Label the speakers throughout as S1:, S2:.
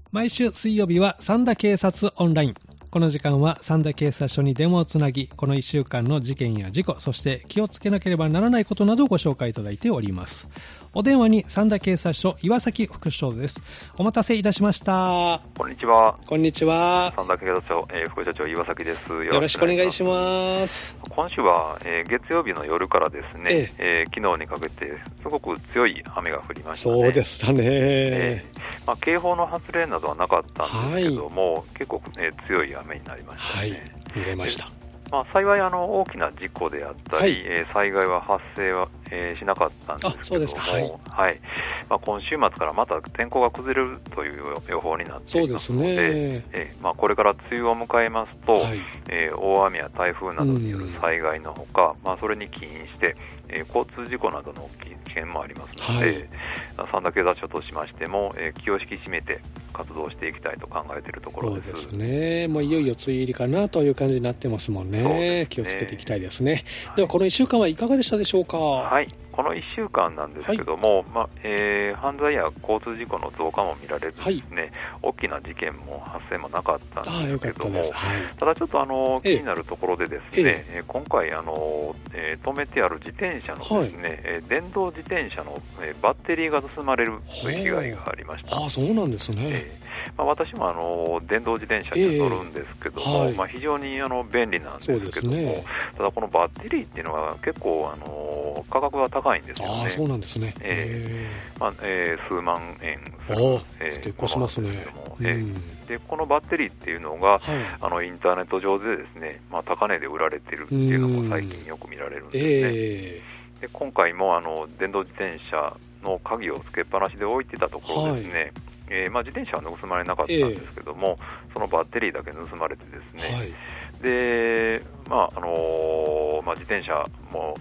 S1: 毎週水曜日は三田警察オンライン。この時間は三田警察署に電話をつなぎ、この1週間の事件や事故、そして気をつけなければならないことなどをご紹介いただいております。お電話に三田警察署岩崎副署長です。お待たせいたしました。
S2: こんにちは。
S1: こんにちは。
S2: 三田警察署、副署長岩崎です。
S1: よろしくお願いします。
S2: 今週は、月曜日の夜からですね、昨日にかけてすごく強い雨が降りましたね。
S1: そうでしたね。
S2: 警報の発令などはなかったんですけども、結構、強い雨になりましたね。
S1: 見れました。
S2: 幸い大きな事故であったり、災害は発生は、しなかったんですけども、今週末からまた天候が崩れるという予報になっていますので、これから梅雨を迎えますと、大雨や台風などによる災害のほか、それに起因して、交通事故などの危険もありますので、三田警察署としましても、気を引き締めて活動していきたいと考えているところです。
S1: そうですね。もういよいよ梅雨入りかなという感じになってますもんね。気をつけていきたいですね。ではこの1週間はいかがでしたでしょうか。
S2: この1週間なんですけども、犯罪や交通事故の増加も見られるですね、大きな事件も発生もなかったんですけども、ただちょっと気になるところでですね、今回止めてある自転車のですね、電動自転車のバッテリーが盗まれるという被害がありました。
S1: そうなんですね。
S2: 私も電動自転車に乗るんですけども、非常に便利なんですけども、ただこのバッテリーっていうのは結構価格が高いんですよね。
S1: そうなんですね。
S2: 数万円する
S1: 結構しますね。
S2: でこのバッテリーっていうのが、インターネット上でですね、高値で売られているっていうのも最近よく見られるんですね。で今回も電動自転車の鍵をつけっぱなしで置いてたところですね、自転車は盗まれなかったんですけども、そのバッテリーだけ盗まれてですね、で自転車も、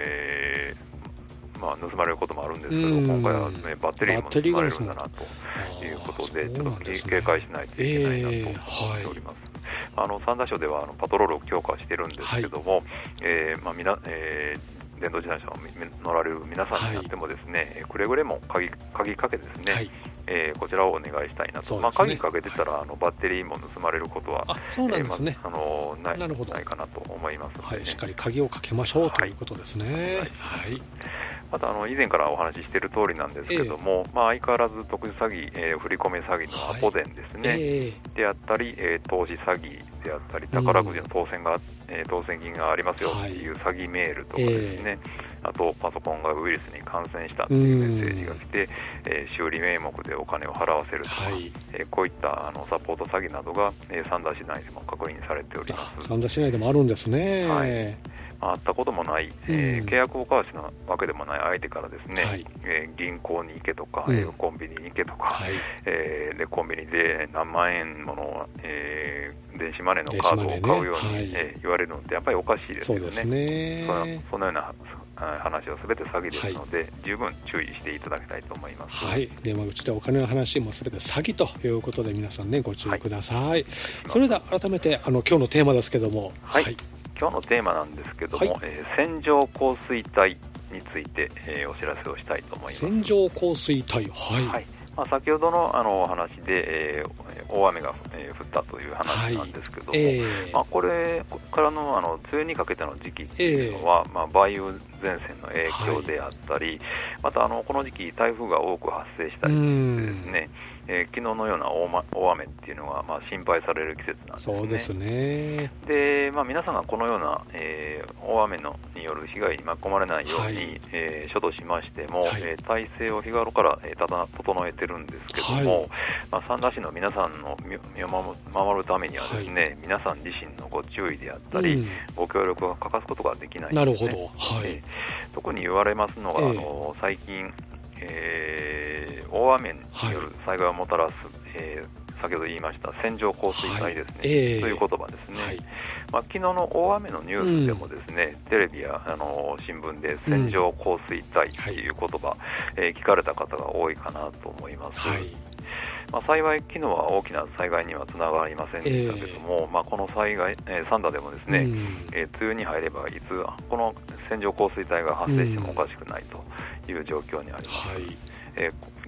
S2: 盗まれることもあるんですけど、今回は、バッテリーも盗まれるんだなということで、ちょっと警戒しないといけないなと思っております。三田署ではパトロールを強化してるんですけども、電動自転車を乗られる皆さんになってもですね、くれぐれも鍵かけですね、こちらをお願いしたいなと。鍵かけてたらバッテリーも盗まれることはないかなと思いますので、
S1: しっかり鍵をかけましょうということですね。
S2: また以前からお話ししている通りなんですけども、相変わらず特殊詐欺、振り込め詐欺のアポ電ですね、であったり、投資詐欺であったり、宝くじの当選金がありますよっていう詐欺メールとかですね、あとパソコンがウイルスに感染したというメッセージが来て、修理名目でお金を払わせるとか、こういったサポート詐欺などが、三田市内でも確認されております。
S1: 三田市内でもあるんですね。
S2: 会ったこともない、契約を交わしたわけでもない相手からですね、銀行に行けとか、コンビニに行けとか、でコンビニで何万円もの、電子マネーのカードを買うように、言われるのってやっぱりおかしいですよね。そのような話はすべて詐欺ですので、十分注意していただきたいと思います。
S1: 電話口でお金の話もすべて詐欺ということで、皆さんね、ご注意ください。それでは改めて今日のテーマですけども、
S2: 今日のテーマなんですけども、線状降水帯について、お知らせをしたいと思います。
S1: 線状降水帯、
S2: 先ほどのお話で、大雨が、降ったという話なんですけども、これからの梅雨にかけての時期っていうのは、梅雨前線の影響であったり、またこの時期台風が多く発生したりしてですね、昨日のような大雨っていうのが心配される季節なんですね。
S1: そうですね。
S2: で、皆さんがこのような、大雨による被害に巻き込まれないように、署としましても、体制を日頃から整えてるんですけども、三田市の皆さんの身を守るためにはですね、皆さん自身のご注意であったり、ご協力が欠かすことができないんですね。特に言われますのが、最近、大雨による災害をもたらす、先ほど言いました線状降水帯ですね、という言葉ですね。昨日の大雨のニュースでもですね、テレビや新聞で線状降水帯という言葉、聞かれた方が多いかなと思います。幸い昨日は大きな災害にはつながりませんでしたけども、この災害、三田でもですね、梅雨に入ればいつこの線状降水帯が発生してもおかしくないという状況にあります。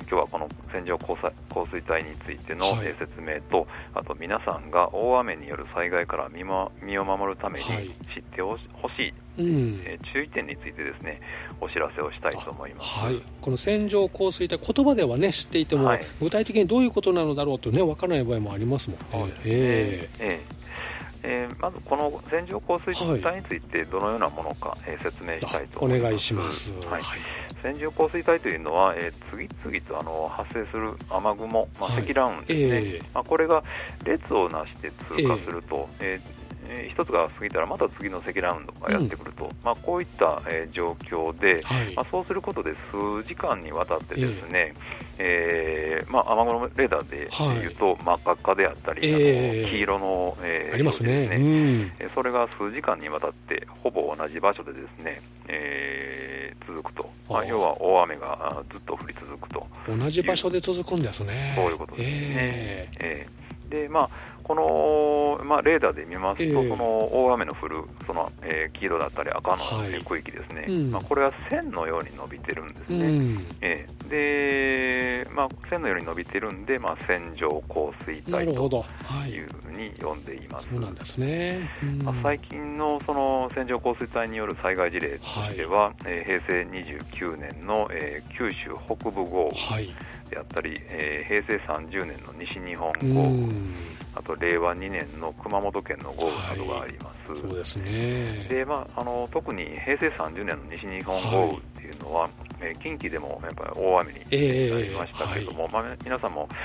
S2: 今日はこの線状降水帯についての説明と、あと皆さんが大雨による災害から身を守るために知ってほしい、注意点についてですね、お知らせをしたいと思います。
S1: この線状降水帯、言葉ではね、知っていても、具体的にどういうことなのだろうとね、わからない場合もありますもんね。
S2: まずこの線状降水帯についてどのようなものか、説明したいと思います。
S1: お願いします。
S2: 線状降水帯というのは、次々と発生する雨雲、積乱雲ですね、これが列をなして通過すると、一つが過ぎたらまた次の積乱雲がやってくると、こういった、状況で、そうすることで数時間にわたってですね、雨雲レーダーでいうと、真っ赤っかであったり、黄色の、
S1: ありますね。
S2: それが数時間にわたってほぼ同じ場所でですね、続くと、要は大雨がずっと降り続くと。
S1: 同じ場所で続くんですね。
S2: そういうことですね。でこの、レーダーで見ますと、その大雨の降るその、黄色だったり赤の、区域ですね、これは線のように伸びてるんですね。で、線のように伸びてるんで、線状降水帯というふうに呼んでいます。
S1: そうなんですね。
S2: 最近のその線状降水帯による災害事例としては、平成29年の、九州北部豪雨であったり、平成30年の西日本豪雨、あと令和2年の熊本県の豪雨などがあります。
S1: そうですね。
S2: で、特に平成30年の西日本豪雨っていうのは、近畿でもやっぱり大雨になりましたけれども、皆さんも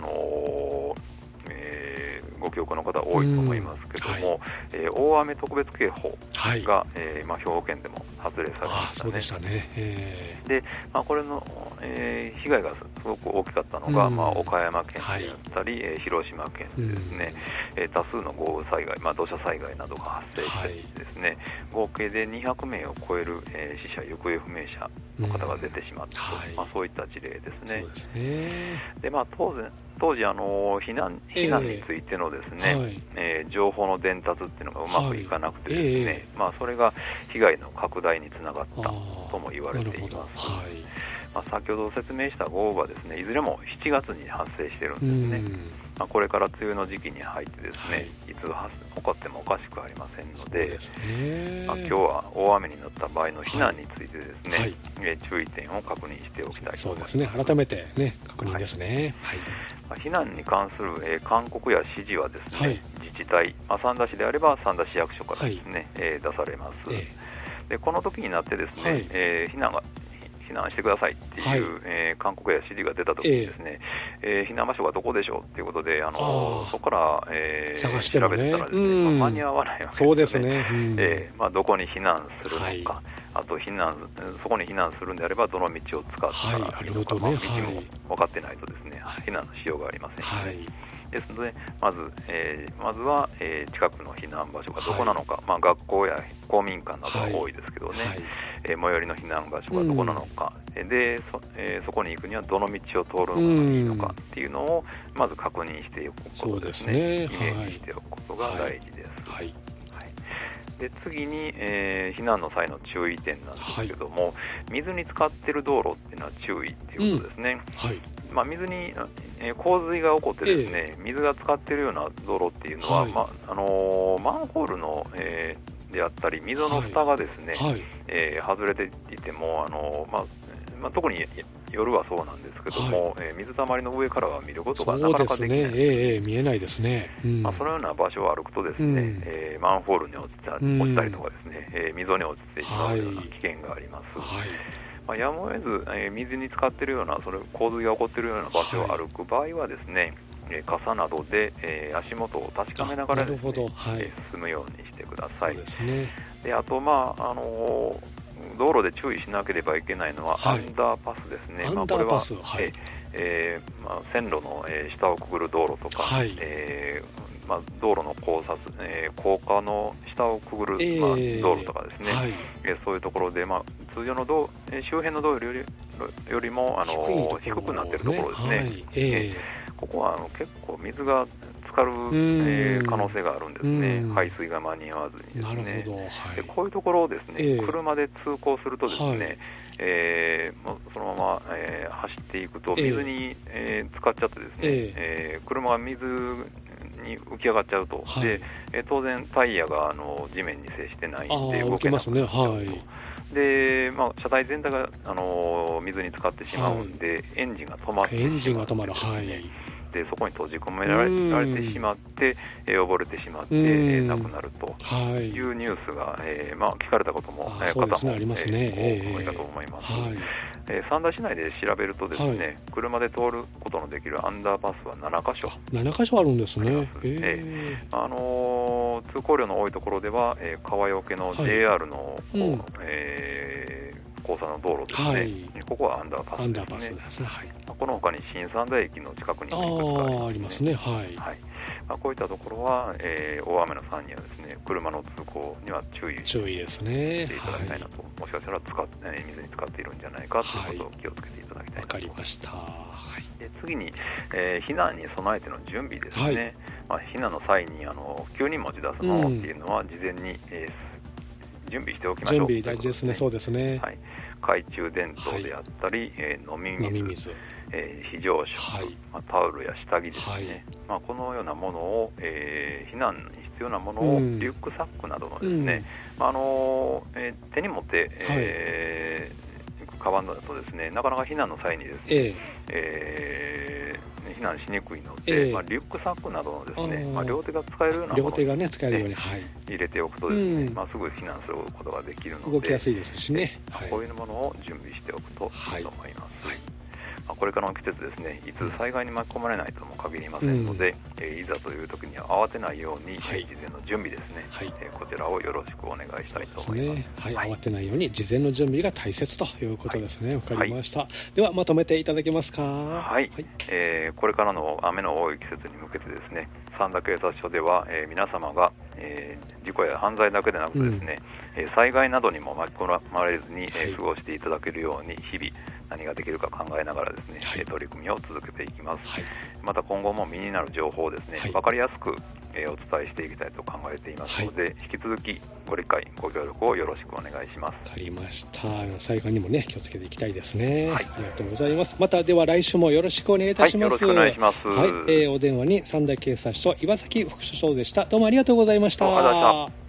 S2: ご記憶の方多いと思いますけれども、大雨特別警報が、兵庫県でも発令されましたね。
S1: そうでしたね。
S2: で、これの、被害がすごく大きかったのが、岡山県であったり、広島県でですね、多数の豪雨災害、土砂災害などが発生してですね、合計で200名を超える、死者・行方不明者の方が出てしまったと、そういった事例ですね。
S1: そうですね。
S2: で、当時避難についてのですね、情報の伝達っていうのがうまくいかなくてですね、それが被害の拡大につながったとも言われています。先ほど説明した豪雨はですね、いずれも7月に発生しているんですね。これから梅雨の時期に入ってですね、いつ起こってもおかしくありませんので、今日は大雨になった場合の避難についてですね、注意点を確認しておきたいと思います。
S1: そうですね。改めてね、確認ですね。
S2: 避難に関する、勧告や指示はですね、自治体、三田市であれば三田市役所からですね、出されます。で、この時になってですね、避難してくださいっていう、勧告や指示が出たときにですね、避難場所がどこでしょうということで、そこから、調べてたらですね、間に合わないわけですよね。
S1: そうですね。
S2: どこに避難するのか、あとそこに避難するんであればどの道を使ったらいいのか、道も分かってないとですね、避難のしようがありませんよね。ですので、まずは、近くの避難場所がどこなのか、学校や公民館などが多いですけどね、最寄りの避難場所がどこなのか、でそこに行くにはどの道を通るのがいいのかっていうのをまず確認しておくことですね。イメージしておくことが大事です。で次に、避難の際の注意点なんですけども、水に浸かっている道路っていうのは注意っていうことですね。水に、洪水が起こってですね、水が浸かっているような道路っていうのは、マンホールの、であったり溝の蓋がですね、外れていても特に夜はそうなんですけども、水たまりの上からは見ることがなかなかできない。
S1: 見えないですね。
S2: そのような場所を歩くとですね、マンホールに落ちたりとかですね、溝に落ちてしまうような危険があります。やむを得ず、水に浸かっているような洪水が起こっているような場所を歩く場合はですね、傘などで、足元を確かめながらですね、進むようにしてください。で、あと道路で注意しなければいけないのはアンダーパスですね。これは、線路の、下をくぐる道路とか、道路の高架の下をくぐる、道路とかですね、そういうところで、通常の周辺の道路よりも低くなっているところですね。ここは結構水が浸かる、可能性があるんですね。排水が間に合わずにですね。こういうところをですね、車で通行するとですね、 もうそのまま、走っていくと水に、浸かっちゃってですね、車が水に浮き上がっちゃうと、で当然タイヤが地面に接してないんで動けなくなっちゃうと。で車体全体が、水に浸かってしまうんで、エンジンが止まってしまう、エンジンが止まる、でそこに閉じ込められてしまって、溺れてしまって、亡くなるというニュースが、聞かれたことも、方も、多いかと思います。三田市内で調べるとですね、車で通ることのできるアンダーパスは7カ所。
S1: 7カ所あるんですね。
S2: 通行量の多いところでは、川除の JR の、交差の道路ですね、ここはアンダーパスですね。この他に新三田駅の近くにもいくつかありますね。こういったところは、大雨の際にはですね、車の通行には注意していただきたいなと、もしかしたら水に浸かっているんじゃないかということを気をつけていただきたいなと。わかりました。で次に、避難に備えての準備ですね。避難の際に急に持ち出すものっていうのは事前に、準備しておきましょう。準備大事ですね。そうですね。懐中電灯であったり、飲み水、非常食、タオルや下着ですね。このようなものを、避難に必要なものをリュックサックなどのですね、手に持って、カバンだとですね、なかなか避難の際にですね、避難しにくいので、リュックサックなどのですね、両手が使えるようなものを入れておくとですね、すぐ避難することができるので、動きやすいですしね。こういうものを準備しておくといいと思います。これからの季節ですね、いつ災害に巻き込まれないとも限りませんので、いざという時には慌てないように、事前の準備ですね、こちらをよろしくお願いしたいと思います。慌てないように事前の準備が大切ということですね。わかりました。ではまとめていただけますか。これからの雨の多い季節に向けてですね、三田警察署では、皆様が、事故や犯罪だけでなくですね、災害などにも巻き込まれずに、過ごしていただけるように日々何ができるか考えながらですね、取り組みを続けていきます。また今後も身になる情報をですね、分かりやすく、お伝えしていきたいと考えていますので、引き続きご理解ご協力をよろしくお願いします。わかりました。災害にもね気をつけていきたいですね。ありがとうございます。またでは来週もよろしくお願いいたします。よろしくお願いします。お電話に三田警察署岩崎副署長でした。どうもありがとうございました。